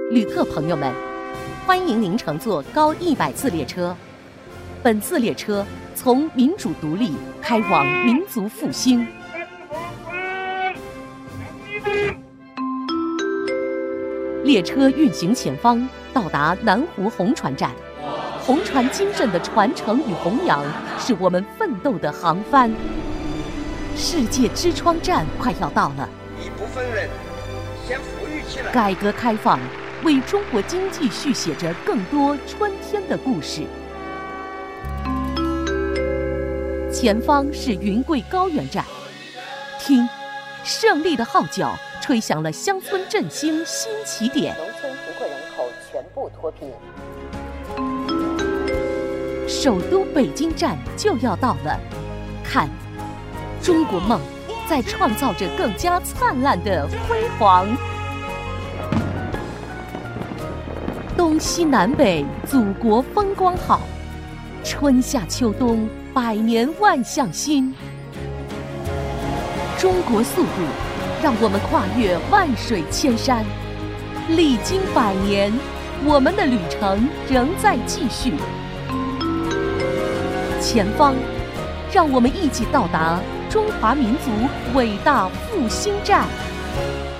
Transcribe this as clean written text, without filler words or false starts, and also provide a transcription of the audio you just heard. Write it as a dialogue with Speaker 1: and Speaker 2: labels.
Speaker 1: 旅客朋友们，欢迎您乘坐高100次列车。本次列车从民主独立开往民族复兴。列车运行前方到达南湖红船站，红船精神的传承与弘扬是我们奋斗的航帆。世界之窗站快要到了，
Speaker 2: 一部分人先富裕起来。
Speaker 1: 改革开放为中国经济续写着更多春天的故事。前方是云贵高原站，听，胜利的号角吹响了乡村振兴新起点。
Speaker 3: 农村贫困人口全部脱贫。
Speaker 1: 首都北京站就要到了，看，中国梦在创造着更加灿烂的辉煌。东西南北，祖国风光好，春夏秋冬，百年万象新。中国速度，让我们跨越万水千山，历经100年，我们的旅程仍在继续。前方，让我们一起到达中华民族伟大复兴站。